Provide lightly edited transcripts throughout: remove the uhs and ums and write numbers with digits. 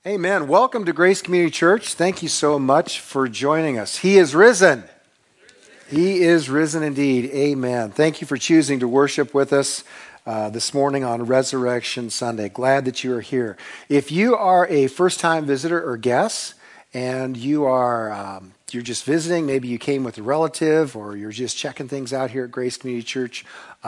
Amen. Welcome to Grace Community Church. Thank you so much for joining us. He is risen. He is risen indeed. Amen. Thank you for choosing to worship with us this morning on Resurrection Sunday. Glad that you are here. If you are a first-time visitor or guest and you're just visiting, maybe you came with a relative or you're just checking things out here at Grace Community Church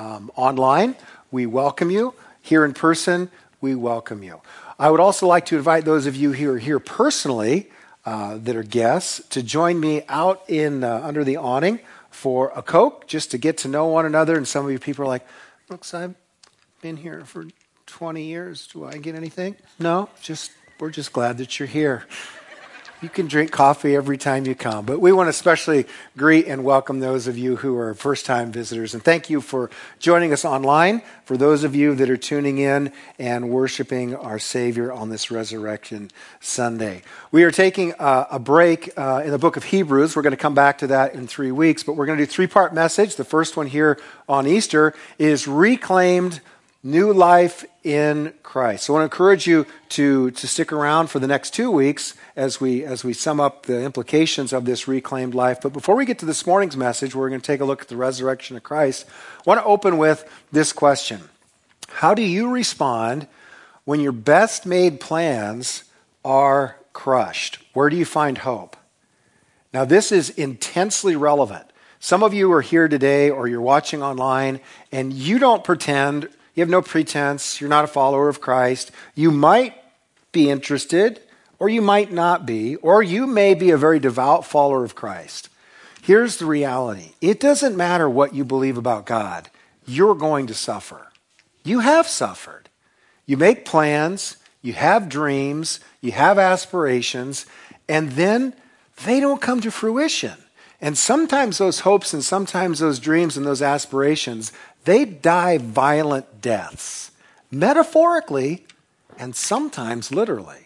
online, we welcome you. Here in person, we welcome you. I would also like to invite those of you who are here personally that are guests to join me out in under the awning for a Coke, just to get to know one another. And some of you people are like, looks, I've been here for 20 years. Do I get anything? No, we're just glad that you're here. You can drink coffee every time you come. But we want to especially greet and welcome those of you who are first-time visitors. And thank you for joining us online, for those of you that are tuning in and worshiping our Savior on this Resurrection Sunday. We are taking a break in the book of Hebrews. We're going to come back to that in 3 weeks. But we're going to do a three-part message. The first one here on Easter is Reclaimed New Life in Christ. So I want to encourage you to stick around for the next 2 weeks as we sum up the implications of this reclaimed life. But before we get to this morning's message, we're going to take a look at the resurrection of Christ. I want to open with this question. How do you respond when your best made plans are crushed? Where do you find hope? Now, this is intensely relevant. Some of you are here today or you're watching online and you don't pretend. You have no pretense. You're not a follower of Christ. You might be interested, or you might not be, or you may be a very devout follower of Christ. Here's the reality. It doesn't matter what you believe about God. You're going to suffer. You have suffered. You make plans. You have dreams. You have aspirations. And then they don't come to fruition. And sometimes those hopes and sometimes those dreams and those aspirations, they die violent deaths, metaphorically and sometimes literally.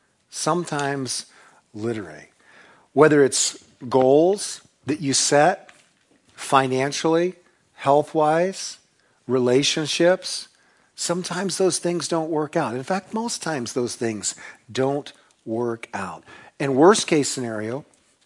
Sometimes literally. Whether it's goals that you set financially, health-wise, relationships, sometimes those things don't work out. In fact, most times those things don't work out. And worst case scenario,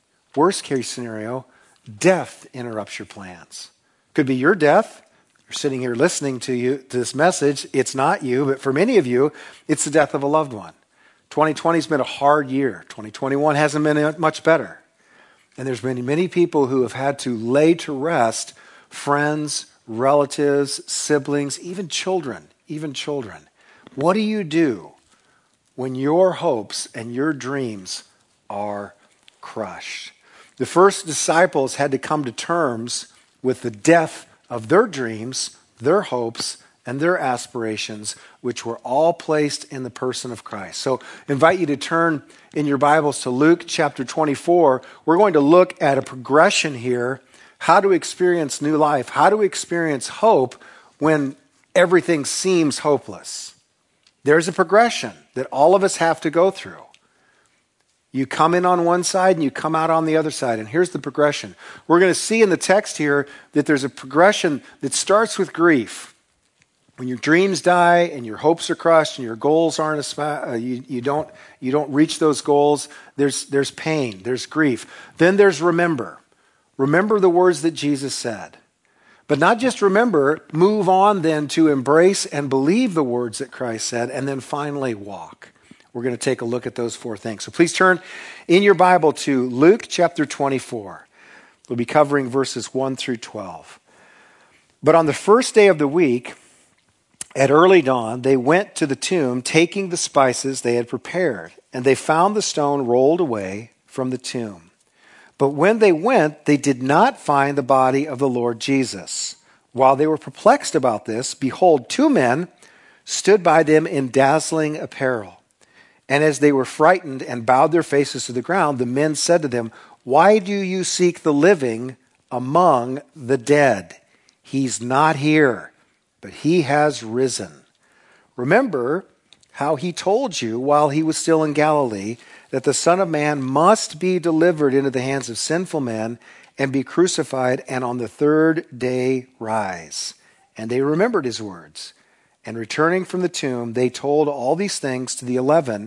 death interrupts your plans. Could be your death. You're sitting here listening to this message. It's not you, but for many of you, it's the death of a loved one. 2020 has been a hard year. 2021 hasn't been much better. And there's been many people who have had to lay to rest friends, relatives, siblings, even children. What do you do when your hopes and your dreams are crushed? The first disciples had to come to terms with the death of their dreams, their hopes, and their aspirations, which were all placed in the person of Christ. So I invite you to turn in your Bibles to Luke chapter 24. We're going to look at a progression here, how to experience new life, how to experience hope when everything seems hopeless. There's a progression that all of us have to go through. You come in on one side and you come out on the other side. And here's the progression. We're going to see in the text here that there's a progression that starts with grief. When your dreams die and your hopes are crushed and your goals aren't you don't reach those goals, there's pain, there's grief. Then there's remember. Remember the words that Jesus said. But not just remember, move on then to embrace and believe the words that Christ said, and then finally walk. We're going to take a look at those four things. So please turn in your Bible to Luke chapter 24. We'll be covering verses 1 through 12. But on the first day of the week, at early dawn, they went to the tomb, taking the spices they had prepared, and they found the stone rolled away from the tomb. But when they went, they did not find the body of the Lord Jesus. While they were perplexed about this, behold, two men stood by them in dazzling apparel. And as they were frightened and bowed their faces to the ground, the men said to them, "Why do you seek the living among the dead? He's not here, but he has risen. Remember how he told you while he was still in Galilee that the Son of Man must be delivered into the hands of sinful men and be crucified and on the third day rise." And they remembered his words. And returning from the tomb, they told all these things to the 11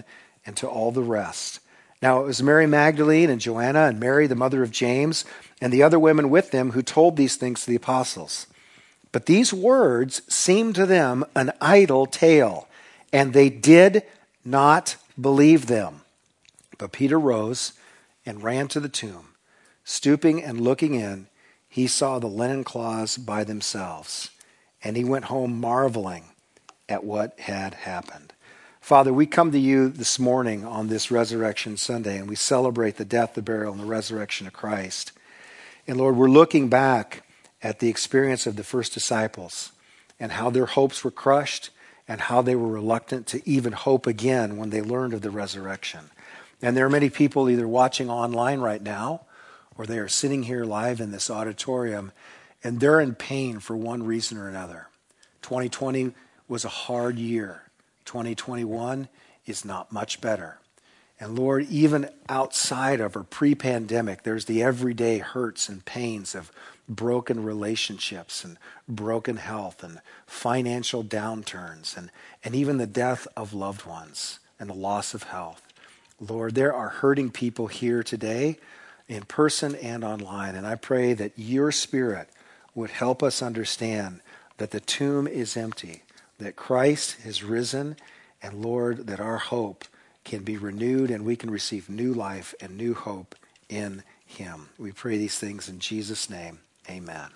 and to all the rest. Now it was Mary Magdalene and Joanna and Mary, the mother of James, and the other women with them who told these things to the apostles. But these words seemed to them an idle tale, and they did not believe them. But Peter rose and ran to the tomb. Stooping and looking in, he saw the linen cloths by themselves, and he went home marveling at what had happened. Father, we come to you this morning on this Resurrection Sunday, and we celebrate the death, the burial, and the resurrection of Christ. And Lord, we're looking back at the experience of the first disciples and how their hopes were crushed and how they were reluctant to even hope again when they learned of the resurrection. And there are many people either watching online right now or they are sitting here live in this auditorium, and they're in pain for one reason or another. 2020 was a hard year. 2021 is not much better. And Lord, even outside of or pre-pandemic, there's the everyday hurts and pains of broken relationships and broken health and financial downturns and even the death of loved ones and the loss of health. Lord, there are hurting people here today in person and online, and I pray that your Spirit would help us understand that the tomb is empty, that Christ has risen, and Lord, that our hope can be renewed and we can receive new life and new hope in him. We pray these things in Jesus' name. Amen.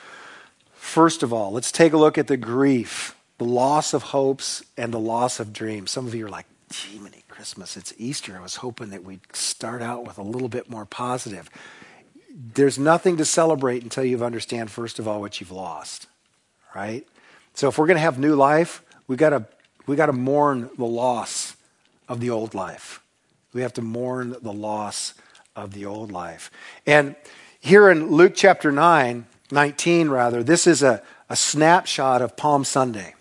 First of all, let's take a look at the grief, the loss of hopes, and the loss of dreams. Some of you are like, gee, mini Christmas, it's Easter. I was hoping that we'd start out with a little bit more positive. There's nothing to celebrate until you understand, first of all, what you've lost, right? So if we're going to have new life, we got to mourn the loss of the old life. We have to mourn the loss of the old life. And here in Luke chapter 19, this is a snapshot of Palm Sunday.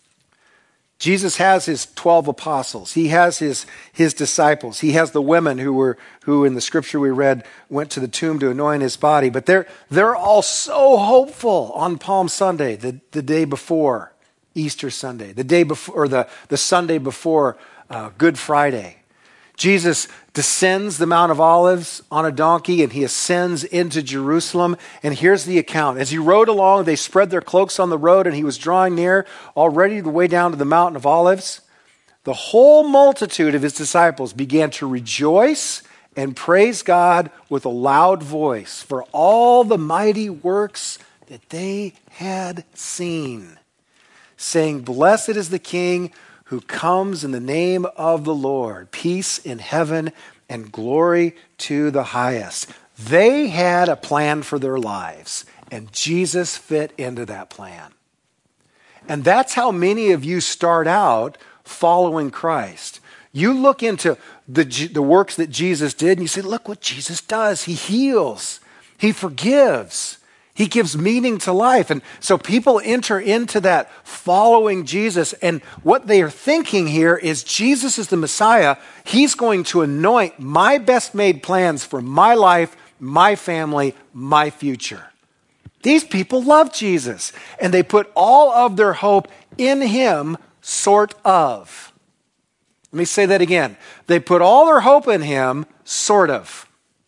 Jesus has his 12 apostles. He has his disciples. He has the women who in the scripture we read went to the tomb to anoint his body. But they're all so hopeful on Palm Sunday, the day before Easter Sunday, the day before, or the Sunday before Good Friday. Jesus descends the Mount of Olives on a donkey and he ascends into Jerusalem. And here's the account. As he rode along, they spread their cloaks on the road and he was drawing near, already the way down to the Mountain of Olives. The whole multitude of his disciples began to rejoice and praise God with a loud voice for all the mighty works that they had seen, saying, "Blessed is the King who comes in the name of the Lord, peace in heaven and glory to the highest." They had a plan for their lives, and Jesus fit into that plan. And that's how many of you start out following Christ. You look into the works that Jesus did, and you say, look what Jesus does. He heals. He forgives. He gives meaning to life. And so people enter into that following Jesus. And what they are thinking here is Jesus is the Messiah. He's going to anoint my best made plans for my life, my family, my future. These people love Jesus. And they put all of their hope in him, sort of. Let me say that again. They put all their hope in him, sort of.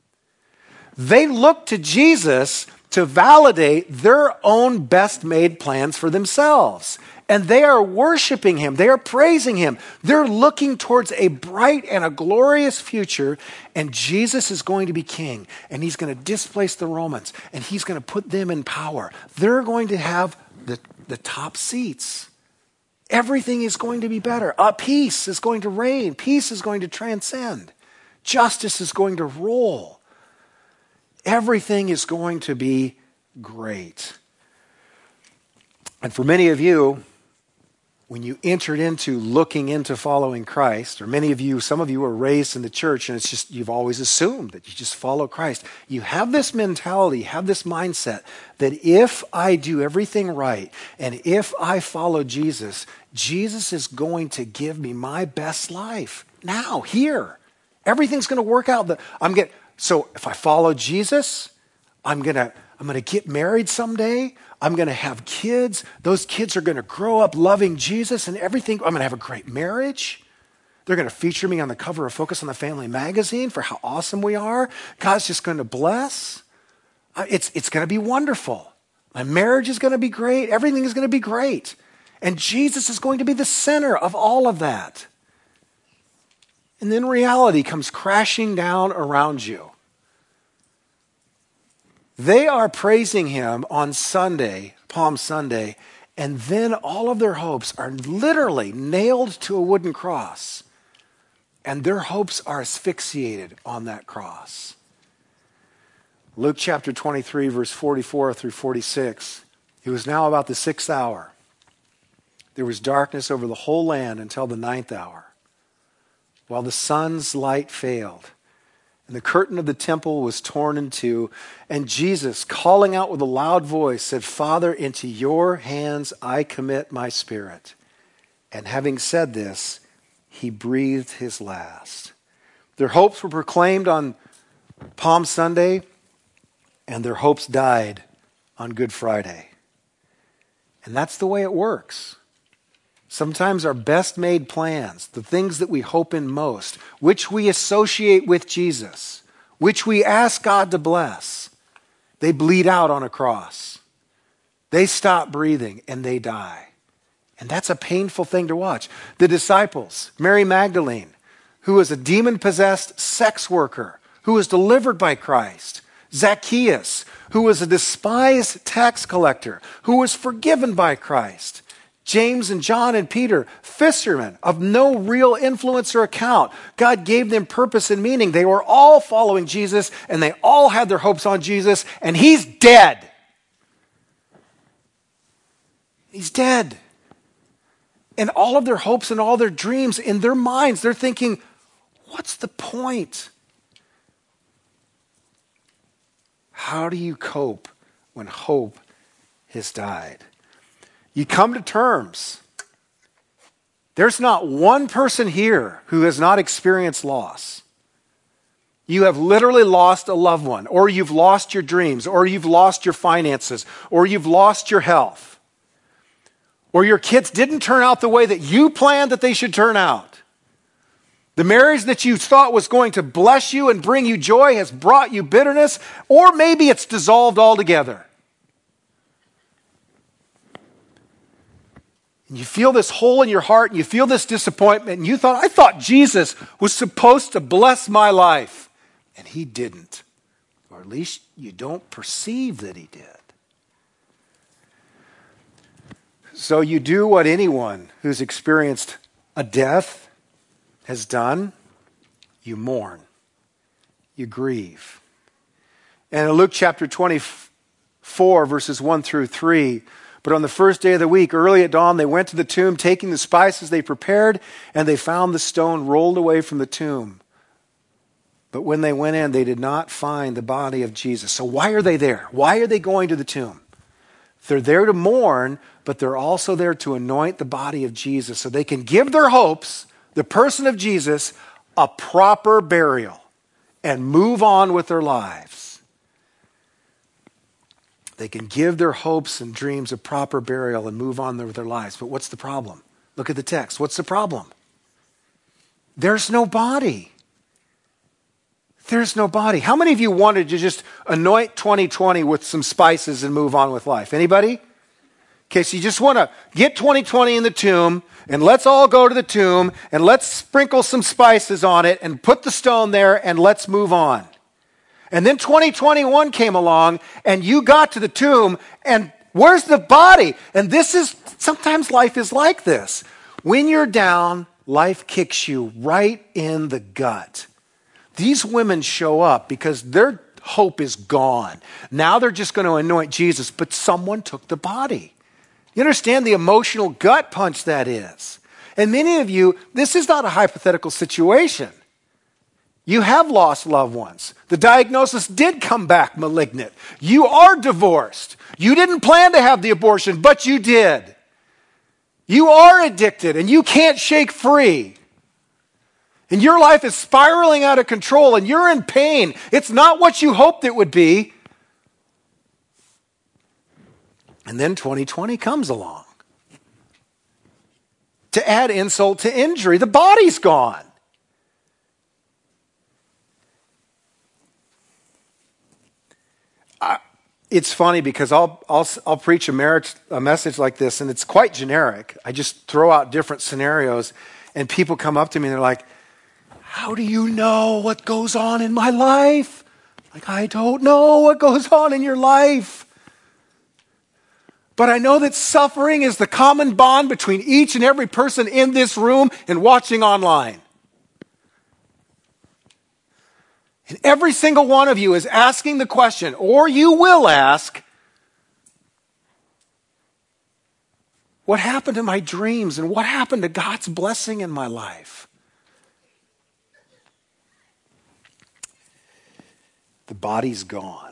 They look to Jesus to validate their own best made plans for themselves. And they are worshiping him. They are praising him. They're looking towards a bright and a glorious future. And Jesus is going to be king. And he's going to displace the Romans. And he's going to put them in power. They're going to have the top seats. Everything is going to be better. Peace is going to reign. Peace is going to transcend. Justice is going to rule. Everything is going to be great. And for many of you, when you entered into looking into following Christ, or many of you, some of you were raised in the church and it's just, you've always assumed that you just follow Christ. You have this mentality, have this mindset that if I do everything right and if I follow Jesus, Jesus is going to give me my best life now, here. Everything's going to work out. So if I follow Jesus, I'm gonna get married someday. I'm going to have kids. Those kids are going to grow up loving Jesus and everything. I'm going to have a great marriage. They're going to feature me on the cover of Focus on the Family magazine for how awesome we are. God's just going to bless. It's going to be wonderful. My marriage is going to be great. Everything is going to be great. And Jesus is going to be the center of all of that. And then reality comes crashing down around you. They are praising him on Sunday, Palm Sunday, and then all of their hopes are literally nailed to a wooden cross. And their hopes are asphyxiated on that cross. Luke chapter 23, verse 44 through 46. It was now about the 6th hour. There was darkness over the whole land until the 9th hour, while the sun's light failed. And the curtain of the temple was torn in two. And Jesus, calling out with a loud voice, said, Father, into your hands I commit my spirit. And having said this, he breathed his last. Their hopes were proclaimed on Palm Sunday, and their hopes died on Good Friday. And that's the way it works. Sometimes our best made plans, the things that we hope in most, which we associate with Jesus, which we ask God to bless, they bleed out on a cross. They stop breathing and they die. And that's a painful thing to watch. The disciples, Mary Magdalene, who was a demon-possessed sex worker, who was delivered by Christ, Zacchaeus, who was a despised tax collector, who was forgiven by Christ. James and John and Peter, fishermen of no real influence or account. God gave them purpose and meaning. They were all following Jesus, and they all had their hopes on Jesus, and he's dead. He's dead. And all of their hopes and all their dreams in their minds, they're thinking, what's the point? How do you cope when hope has died? You come to terms. There's not one person here who has not experienced loss. You have literally lost a loved one, or you've lost your dreams, or you've lost your finances, or you've lost your health, or your kids didn't turn out the way that you planned that they should turn out. The marriage that you thought was going to bless you and bring you joy has brought you bitterness, or maybe it's dissolved altogether. And you feel this hole in your heart, and you feel this disappointment, and you thought, I thought Jesus was supposed to bless my life. And he didn't. Or at least you don't perceive that he did. So you do what anyone who's experienced a death has done. You mourn. You grieve. And in Luke chapter 24, verses 1 through 3, but on the first day of the week, early at dawn, they went to the tomb, taking the spices they prepared, and they found the stone rolled away from the tomb. But when they went in, they did not find the body of Jesus. So why are they there? Why are they going to the tomb? They're there to mourn, but they're also there to anoint the body of Jesus so they can give their hopes, the person of Jesus, a proper burial and move on with their lives. They can give their hopes and dreams a proper burial and move on with their lives. But what's the problem? Look at the text. What's the problem? There's no body. There's no body. How many of you wanted to just anoint 2020 with some spices and move on with life? Anybody? Okay, so you just want to get 2020 in the tomb, and let's all go to the tomb, and let's sprinkle some spices on it, and put the stone there, and let's move on. And then 2021 came along, and you got to the tomb, and where's the body? And sometimes life is like this. When you're down, life kicks you right in the gut. These women show up because their hope is gone. Now they're just going to anoint Jesus, but someone took the body. You understand the emotional gut punch that is. And many of you, this is not a hypothetical situation. You have lost loved ones. The diagnosis did come back malignant. You are divorced. You didn't plan to have the abortion, but you did. You are addicted and you can't shake free. And your life is spiraling out of control and you're in pain. It's not what you hoped it would be. And then 2020 comes along. To add insult to injury, the body's gone. It's funny because I'll preach a message like this, and it's quite generic. I just throw out different scenarios, and people come up to me and they're like, "How do you know what goes on in my life?" Like, I don't know what goes on in your life. But I know that suffering is the common bond between each and every person in this room and watching online. And every single one of you is asking the question, or you will ask, what happened to my dreams and what happened to God's blessing in my life? The body's gone.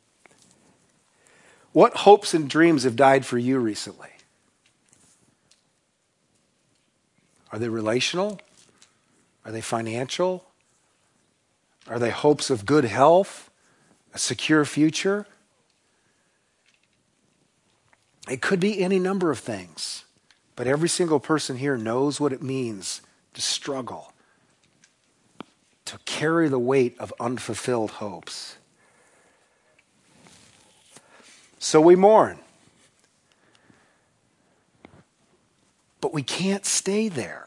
What hopes and dreams have died for you recently? Are they relational? Are they financial? Are they hopes of good health, a secure future? It could be any number of things, but every single person here knows what it means to struggle, to carry the weight of unfulfilled hopes. So we mourn. But we can't stay there.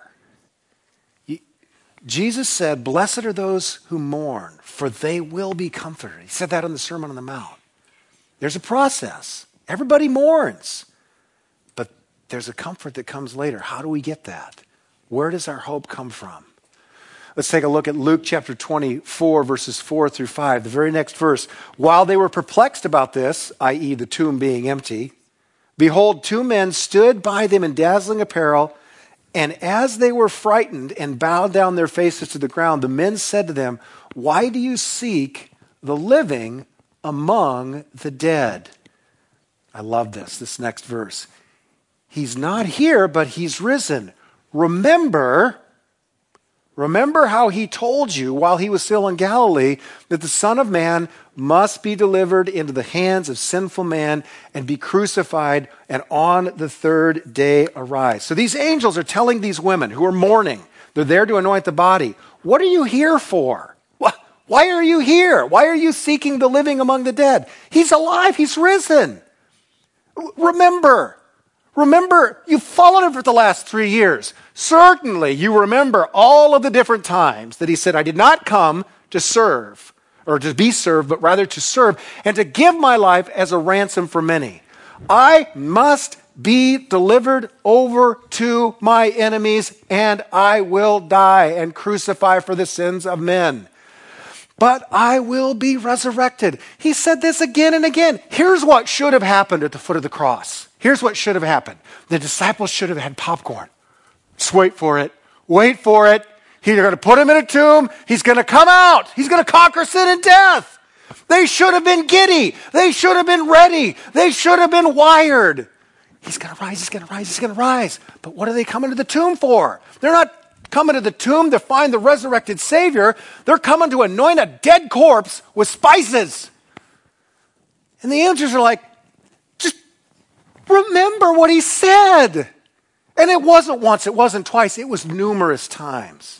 Jesus said, "Blessed are those who mourn, for they will be comforted." He said that in the Sermon on the Mount. There's a process. Everybody mourns. But there's a comfort that comes later. How do we get that? Where does our hope come from? Let's take a look at Luke chapter 24, verses 4 through 5. The very next verse. "While they were perplexed about this," i.e. the tomb being empty, "behold, two men stood by them in dazzling apparel, and as they were frightened and bowed down their faces to the ground, the men said to them, 'Why do you seek the living among the dead?'" I love this next verse. "He's not here, but he's risen. Remember how he told you while he was still in Galilee that the Son of Man must be delivered into the hands of sinful man and be crucified and on the third day arise." So these angels are telling these women who are mourning, they're there to anoint the body, what are you here for? Why are you here? Why are you seeking the living among the dead? He's alive. He's risen. Remember, you've followed him for the last 3 years. Certainly you remember all of the different times that he said, "I did not come to serve or to be served, but rather to serve and to give my life as a ransom for many. I must be delivered over to my enemies, and I will die and crucify for the sins of men. But I will be resurrected." He said this again and again. Here's what should have happened at the foot of the cross. Here's what should have happened. The disciples should have had popcorn. Just wait for it. Wait for it. They're going to put him in a tomb. He's going to come out. He's going to conquer sin and death. They should have been giddy. They should have been ready. They should have been wired. He's going to rise. He's going to rise. He's going to rise. But what are they coming to the tomb for? They're not coming to the tomb to find the resurrected Savior. They're coming to anoint a dead corpse with spices. And the angels are like, just remember what he said. And it wasn't once, it wasn't twice, it was numerous times.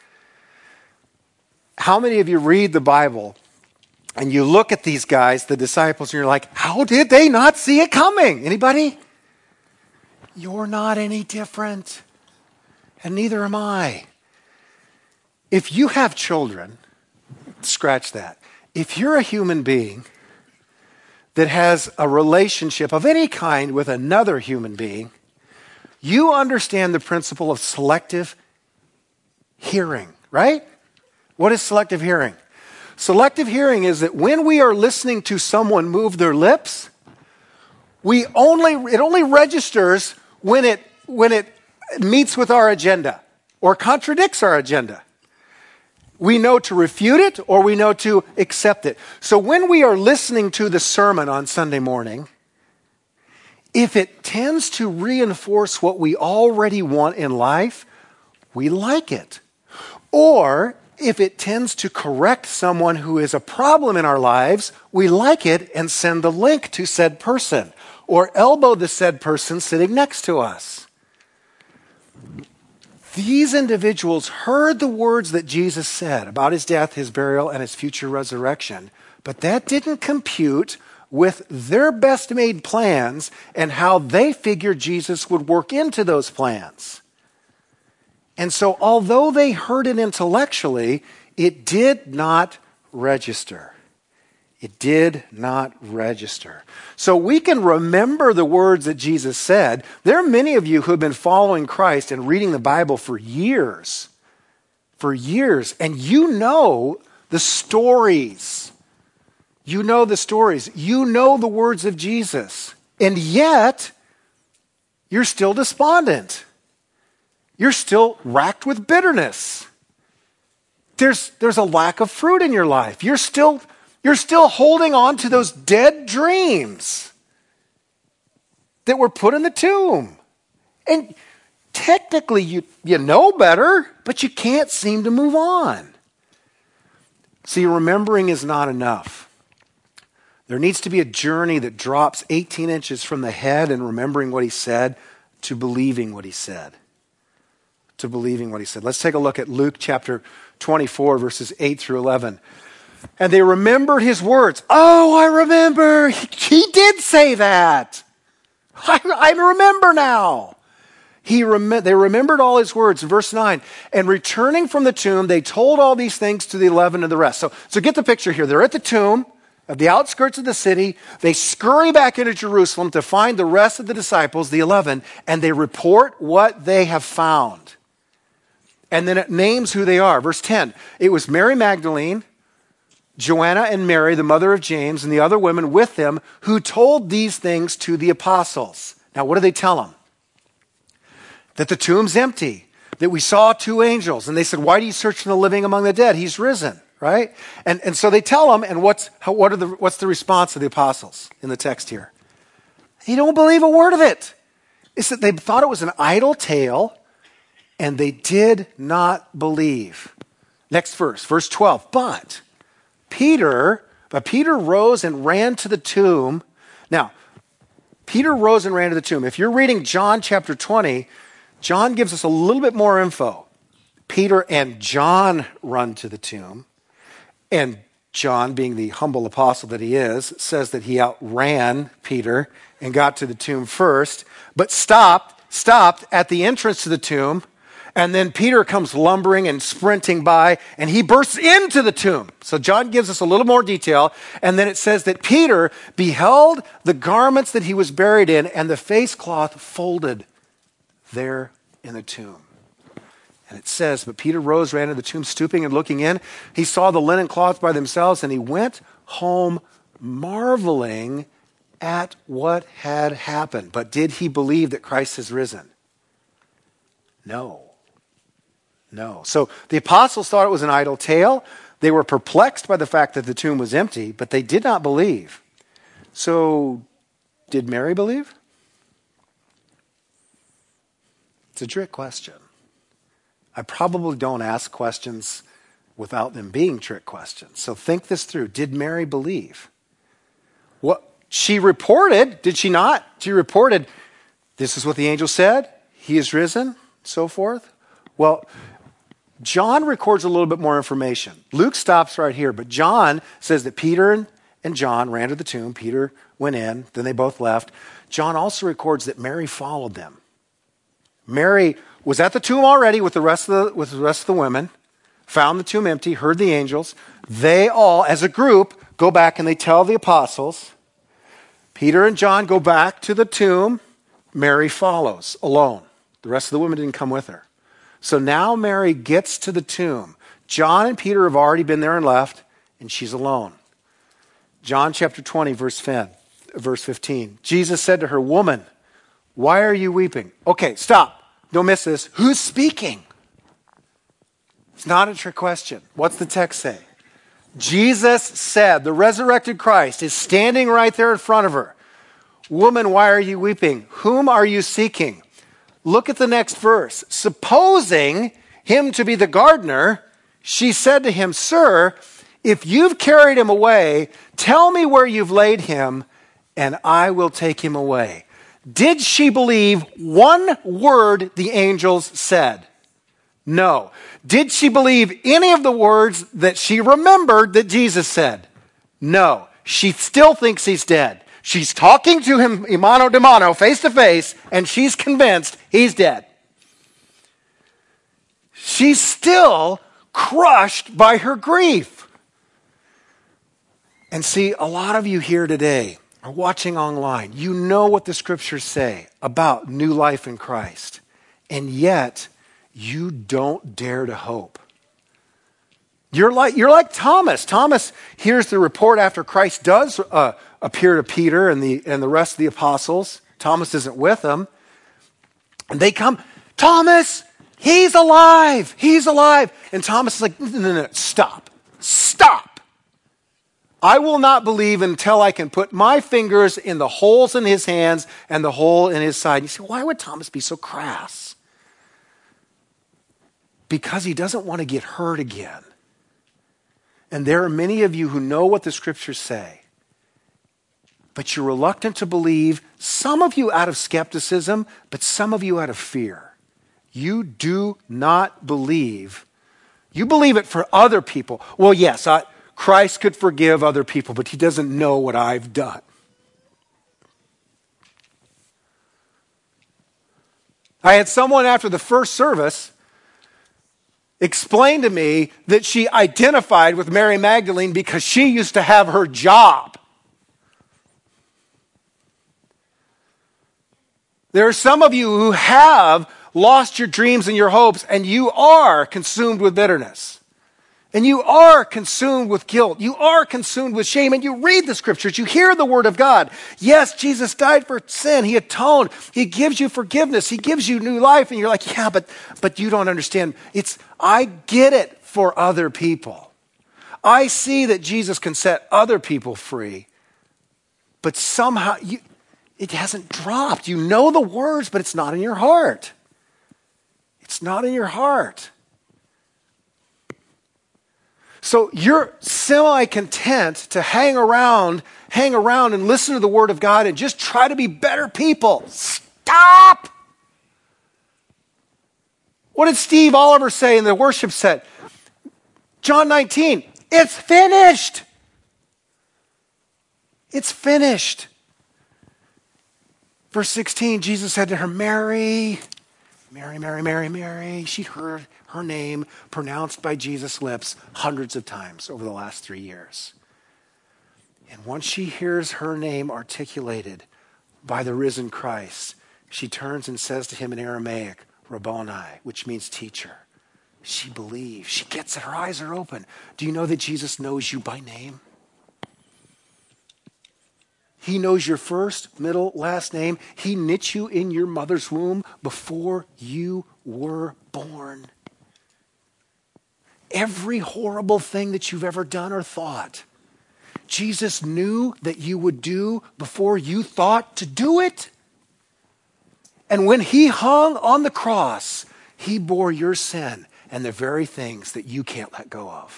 How many of you read the Bible and you look at these guys, the disciples, and you're like, how did they not see it coming? Anybody? You're not any different. And neither am I. If you have children, scratch that. If you're a human being that has a relationship of any kind with another human being, you understand the principle of selective hearing, right? What is selective hearing? Selective hearing is that when we are listening to someone move their lips, it only registers when it meets with our agenda or contradicts our agenda. We know to refute it or we know to accept it. So when we are listening to the sermon on Sunday morning, if it tends to reinforce what we already want in life, we like it. Or if it tends to correct someone who is a problem in our lives, we like it and send the link to said person or elbow the said person sitting next to us. These individuals heard the words that Jesus said about his death, his burial, and his future resurrection, but that didn't compute with their best made plans and how they figured Jesus would work into those plans. And so, although they heard it intellectually, it did not register. It did not register. So we can remember the words that Jesus said. There are many of you who have been following Christ and reading the Bible for years. And you know the stories. You know the stories. You know the words of Jesus. And yet, you're still despondent. You're still racked with bitterness. There's a lack of fruit in your life. You're still holding on to those dead dreams that were put in the tomb. And technically, you know better, but you can't seem to move on. See, remembering is not enough. There needs to be a journey that drops 18 inches from the head and remembering what he said to believing what he said. To believing what he said. Let's take a look at Luke chapter 24, verses 8 through 11. And they remembered his words. Oh, I remember. He did say that. I remember now. They remembered all his words. In verse 9, and returning from the tomb, they told all these things to the 11 and the rest. So get the picture here. They're at the tomb, at the outskirts of the city. They scurry back into Jerusalem to find the rest of the disciples, the 11, and they report what they have found. And then it names who they are. Verse 10, it was Mary Magdalene, Joanna and Mary, the mother of James, and the other women with them who told these things to the apostles. Now, what do they tell them? That the tomb's empty, that we saw two angels. And they said, why do you search for the living among the dead? He's risen, right? And so they tell them, and what's the response of the apostles in the text here? They don't believe a word of it. It's that they thought it was an idle tale, and they did not believe. Next verse, verse 12. But Peter rose and ran to the tomb. Now, Peter rose and ran to the tomb. If you're reading John chapter 20, John gives us a little bit more info. Peter and John run to the tomb. And John, being the humble apostle that he is, says that he outran Peter and got to the tomb first, but stopped at the entrance to the tomb. And then Peter comes lumbering and sprinting by, and he bursts into the tomb. So John gives us a little more detail. And then it says that Peter beheld the garments that he was buried in and the face cloth folded there in the tomb. And it says, but Peter rose, ran to the tomb, stooping and looking in. He saw the linen cloths by themselves, and he went home marveling at what had happened. But did he believe that Christ has risen? No. So the apostles thought it was an idle tale. They were perplexed by the fact that the tomb was empty, but they did not believe. So did Mary believe? It's a trick question. I probably don't ask questions without them being trick questions. So think this through. Did Mary believe? What she reported, did she not? She reported, this is what the angel said. He is risen, so forth. Well, John records a little bit more information. Luke stops right here, but John says that Peter and John ran to the tomb. Peter went in, then they both left. John also records that Mary followed them. Mary was at the tomb already with the rest of the women, found the tomb empty, heard the angels. They all, as a group, go back and they tell the apostles. Peter and John go back to the tomb. Mary follows alone. The rest of the women didn't come with her. So now Mary gets to the tomb. John and Peter have already been there and left, and she's alone. John chapter 20, verse 15. Jesus said to her, woman, why are you weeping? Okay, stop. Don't miss this. Who's speaking? It's not a trick question. What's the text say? Jesus said, the resurrected Christ is standing right there in front of her. Woman, why are you weeping? Whom are you seeking? Look at the next verse. Supposing him to be the gardener, she said to him, sir, if you've carried him away, tell me where you've laid him, and I will take him away. Did she believe one word the angels said? No. Did she believe any of the words that she remembered that Jesus said? No. She still thinks he's dead. She's talking to him, mano a mano, face to face, and she's convinced he's dead. She's still crushed by her grief. And see, a lot of you here today are watching online. You know what the scriptures say about new life in Christ. And yet, you don't dare to hope. You're like Thomas. Thomas hears the report after Christ does appear to Peter and the rest of the apostles. Thomas isn't with them. And they come, Thomas, he's alive. He's alive. And Thomas is like, no, stop. I will not believe until I can put my fingers in the holes in his hands and the hole in his side. You say, why would Thomas be so crass? Because he doesn't want to get hurt again. And there are many of you who know what the scriptures say, but you're reluctant to believe, some of you out of skepticism, but some of you out of fear. You do not believe. You believe it for other people. Well, yes, Christ could forgive other people, but he doesn't know what I've done. I had someone after the first service explain to me that she identified with Mary Magdalene because she used to have her job. There are some of you who have lost your dreams and your hopes, and you are consumed with bitterness. And you are consumed with guilt. You are consumed with shame. And you read the scriptures. You hear the word of God. Yes, Jesus died for sin. He atoned. He gives you forgiveness. He gives you new life. And you're like, yeah, but you don't understand. I get it for other people. I see that Jesus can set other people free. But somehow it hasn't dropped. You know the words, but it's not in your heart. It's not in your heart. So you're semi-content to hang around and listen to the word of God and just try to be better people. Stop! What did Steve Oliver say in the worship set? John 19, it's finished. It's finished. Verse 16, Jesus said to her, Mary. She'd heard her name pronounced by Jesus' lips hundreds of times over the last 3 years. And once she hears her name articulated by the risen Christ, she turns and says to him in Aramaic, Rabboni, which means teacher. She believes. She gets it. Her eyes are open. Do you know that Jesus knows you by name? He knows your first, middle, last name. He knit you in your mother's womb before you were born. Every horrible thing that you've ever done or thought, Jesus knew that you would do before you thought to do it. And when he hung on the cross, he bore your sin and the very things that you can't let go of.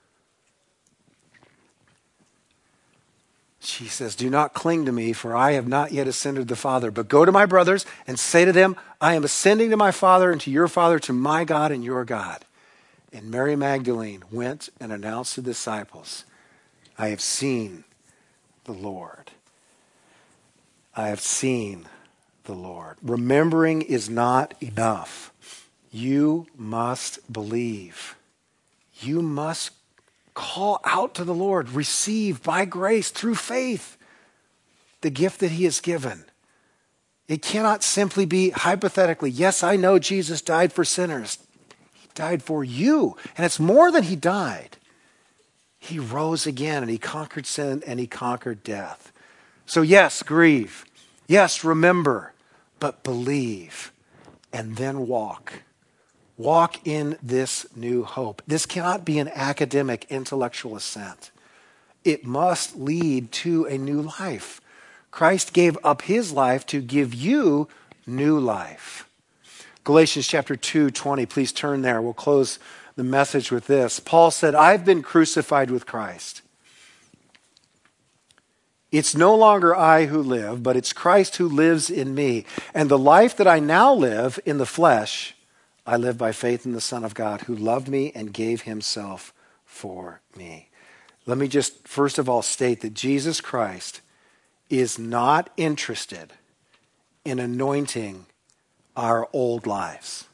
She says, do not cling to me, for I have not yet ascended to the Father. But go to my brothers and say to them, I am ascending to my Father and to your Father, to my God and your God. And Mary Magdalene went and announced to the disciples, I have seen the Lord. I have seen the Lord. Remembering is not enough. You must believe. You must call out to the Lord, receive by grace through faith the gift that he has given. It cannot simply be hypothetically, yes, I know Jesus died for sinners. He died for you. And it's more than he died. He rose again and he conquered sin and he conquered death. So yes, grieve. Yes, remember, but believe and then walk. Walk in this new hope. This cannot be an academic, intellectual assent. It must lead to a new life. Christ gave up his life to give you new life. Galatians chapter 2:20, please turn there. We'll close the message with this. Paul said, I've been crucified with Christ. It's no longer I who live, but it's Christ who lives in me. And the life that I now live in the flesh, I live by faith in the Son of God who loved me and gave himself for me. Let me just first of all state that Jesus Christ is not interested in anointing our old lives.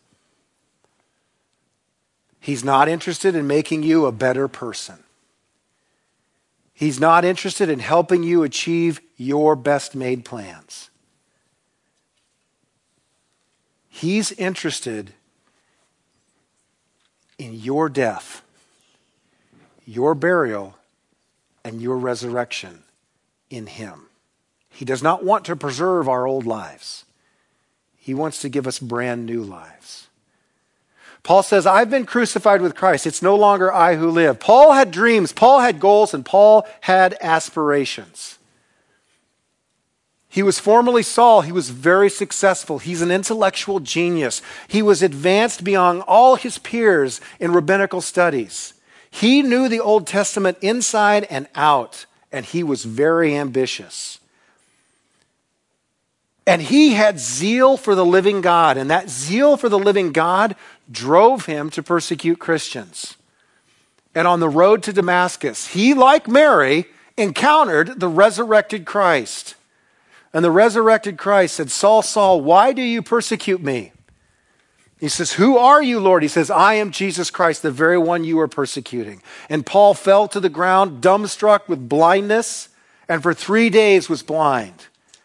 He's not interested in making you a better person. He's not interested in helping you achieve your best made plans. He's interested in your death, your burial, and your resurrection in him. He does not want to preserve our old lives. He wants to give us brand new lives. Paul says, I've been crucified with Christ. It's no longer I who live. Paul had dreams, Paul had goals, and Paul had aspirations. He was formerly Saul. He was very successful. He's an intellectual genius. He was advanced beyond all his peers in rabbinical studies. He knew the Old Testament inside and out, and he was very ambitious. And he had zeal for the living God, and that zeal for the living God drove him to persecute Christians. And on the road to Damascus, he, like Mary, encountered the resurrected Christ. And the resurrected Christ said, Saul, Saul, why do you persecute me? He says, who are you, Lord? He says, I am Jesus Christ, the very one you are persecuting. And Paul fell to the ground, dumbstruck with blindness, and for 3 days was blind.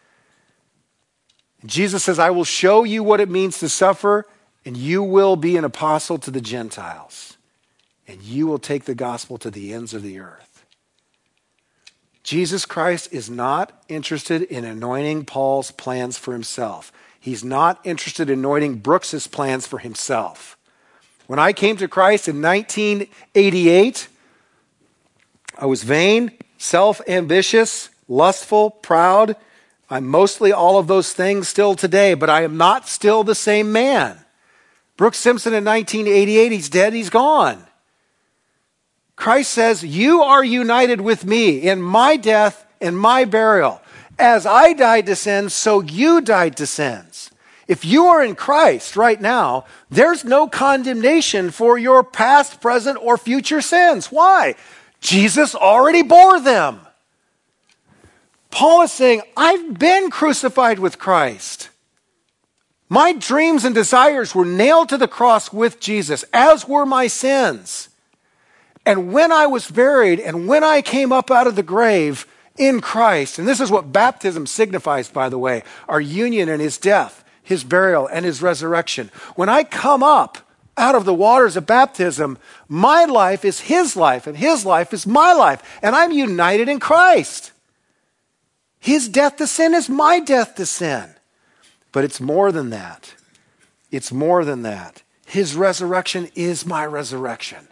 Jesus says, I will show you what it means to suffer, and you will be an apostle to the Gentiles, and you will take the gospel to the ends of the earth. Jesus Christ is not interested in anointing Paul's plans for himself. He's not interested in anointing Brooks's plans for himself. When I came to Christ in 1988, I was vain, self-ambitious, lustful, proud. I'm mostly all of those things still today, but I am not still the same man. Brooks Simpson in 1988, he's dead, he's gone. Christ says, you are united with me in my death and my burial. As I died to sin, so you died to sins. If you are in Christ right now, there's no condemnation for your past, present, or future sins. Why? Jesus already bore them. Paul is saying, I've been crucified with Christ. My dreams and desires were nailed to the cross with Jesus, as were my sins. And when I was buried and when I came up out of the grave in Christ, and this is what baptism signifies, by the way, our union in his death, his burial, and his resurrection. When I come up out of the waters of baptism, my life is his life, and his life is my life, and I'm united in Christ. His death to sin is my death to sin. But it's more than that. It's more than that. His resurrection is my resurrection.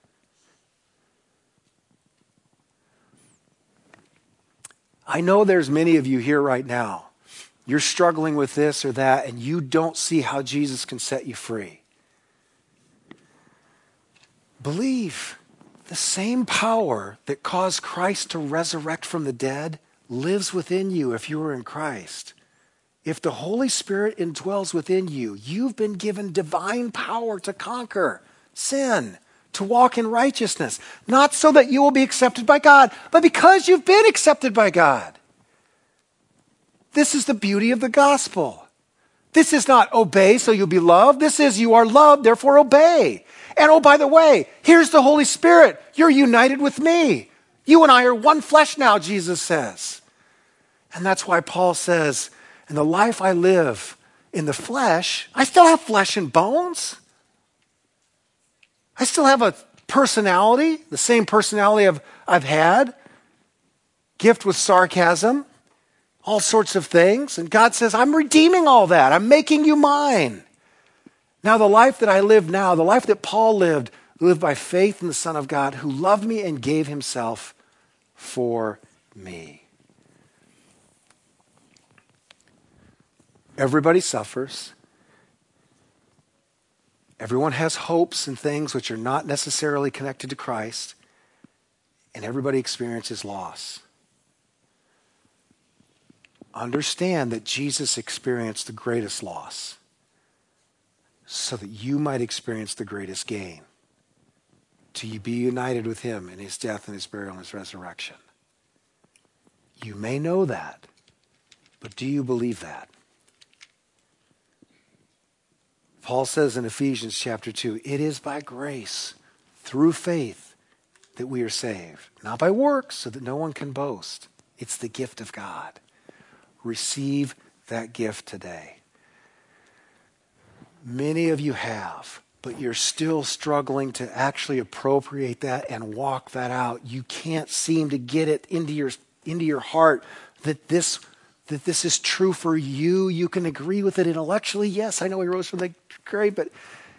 I know there's many of you here right now. You're struggling with this or that, and you don't see how Jesus can set you free. Believe the same power that caused Christ to resurrect from the dead lives within you if you are in Christ. If the Holy Spirit indwells within you, you've been given divine power to conquer sin, to walk in righteousness, not so that you will be accepted by God, but because you've been accepted by God. This is the beauty of the gospel. This is not obey so you'll be loved. This is you are loved, therefore obey. And oh, by the way, here's the Holy Spirit. You're united with me. You and I are one flesh now, Jesus says. And that's why Paul says, in the life I live in the flesh, I still have flesh and bones. I still have a personality, the same personality I've had, gift with sarcasm, all sorts of things. And God says, I'm redeeming all that. I'm making you mine. Now the life that I live now, the life that Paul lived by faith in the Son of God who loved me and gave himself for me. Everybody suffers. Everyone has hopes and things which are not necessarily connected to Christ. And everybody experiences loss. understand that Jesus experienced the greatest loss so that you might experience the greatest gain, to be united with him in his death and his burial and his resurrection. You may know that, but do you believe that? Paul says in Ephesians chapter 2, it is by grace, through faith, that we are saved. Not by works, so that no one can boast. It's the gift of God. Receive that gift today. Many of you have, but you're still struggling to actually appropriate that and walk that out. You can't seem to get it into your heart that this is true for you. You can agree with it intellectually. Yes, I know he rose from the grave, but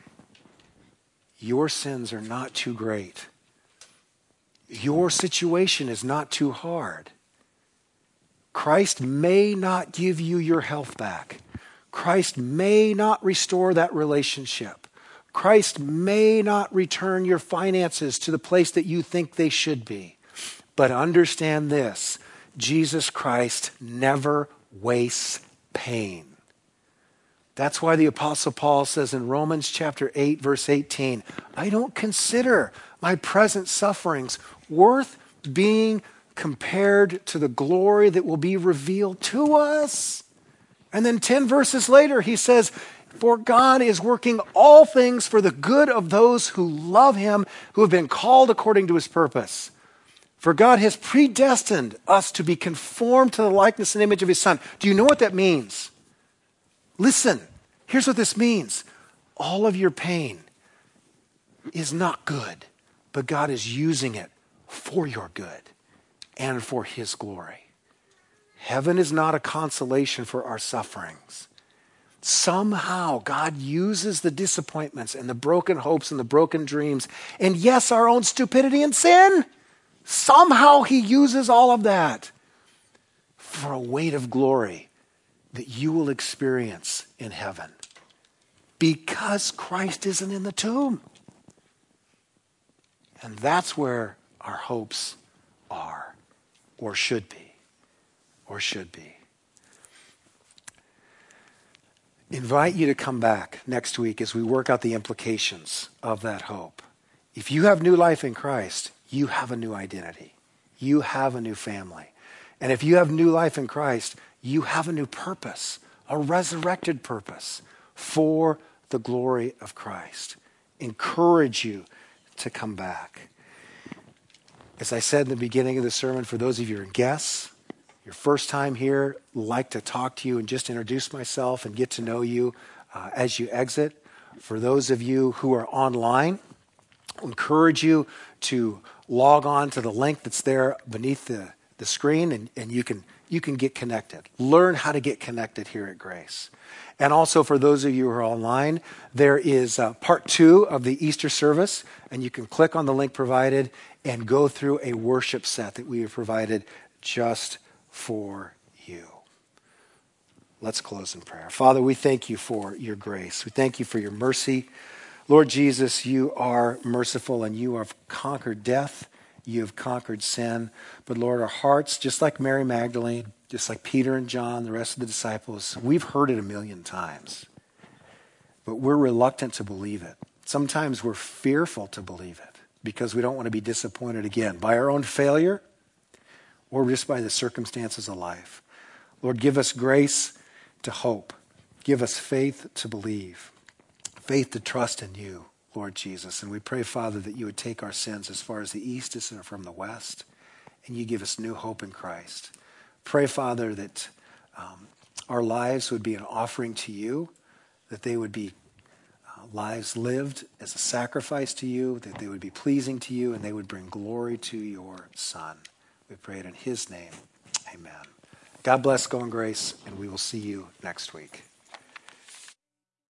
your sins are not too great. Your situation is not too hard. Christ may not give you your health back. Christ may not restore that relationship. Christ may not return your finances to the place that you think they should be. But understand this, Jesus Christ never wastes pain. That's why the Apostle Paul says in Romans chapter 8, verse 18, I don't consider my present sufferings worth being compared to the glory that will be revealed to us. And then 10 verses later, he says, for God is working all things for the good of those who love him, who have been called according to his purpose. For God has predestined us to be conformed to the likeness and image of his Son. Do you know what that means? Listen, here's what this means. All of your pain is not good, but God is using it for your good and for his glory. Heaven is not a consolation for our sufferings. Somehow God uses the disappointments and the broken hopes and the broken dreams, and yes, our own stupidity and sin. Somehow he uses all of that for a weight of glory that you will experience in heaven because Christ isn't in the tomb. And that's where our hopes are, or should be, or should be. Invite you to come back next week as we work out the implications of that hope. If you have new life in Christ, you have a new identity. You have a new family. And if you have new life in Christ, you have a new purpose, a resurrected purpose for the glory of Christ. Encourage you to come back. As I said in the beginning of the sermon, for those of you who are guests, your first time here, like to talk to you and just introduce myself and get to know you as you exit. For those of you who are online, I encourage you to log on to the link that's there beneath the screen and you can get connected. Learn how to get connected here at Grace. And also for those of you who are online, there is part 2 of the Easter service, and you can click on the link provided and go through a worship set that we have provided just for you. Let's close in prayer. Father, we thank you for your grace. We thank you for your mercy. Lord Jesus, you are merciful and you have conquered death. You have conquered sin. But Lord, our hearts, just like Mary Magdalene, just like Peter and John, the rest of the disciples, we've heard it 1,000,000 times. But we're reluctant to believe it. Sometimes we're fearful to believe it because we don't want to be disappointed again by our own failure or just by the circumstances of life. Lord, give us grace to hope. Give us faith to believe. Faith to trust in you, Lord Jesus. And we pray, Father, that you would take our sins as far as the east is from the west, and you give us new hope in Christ. Pray, Father, that our lives would be an offering to you, that they would be lives lived as a sacrifice to you, that they would be pleasing to you, and they would bring glory to your Son. We pray it in his name. Amen. God bless, go in grace, and we will see you next week.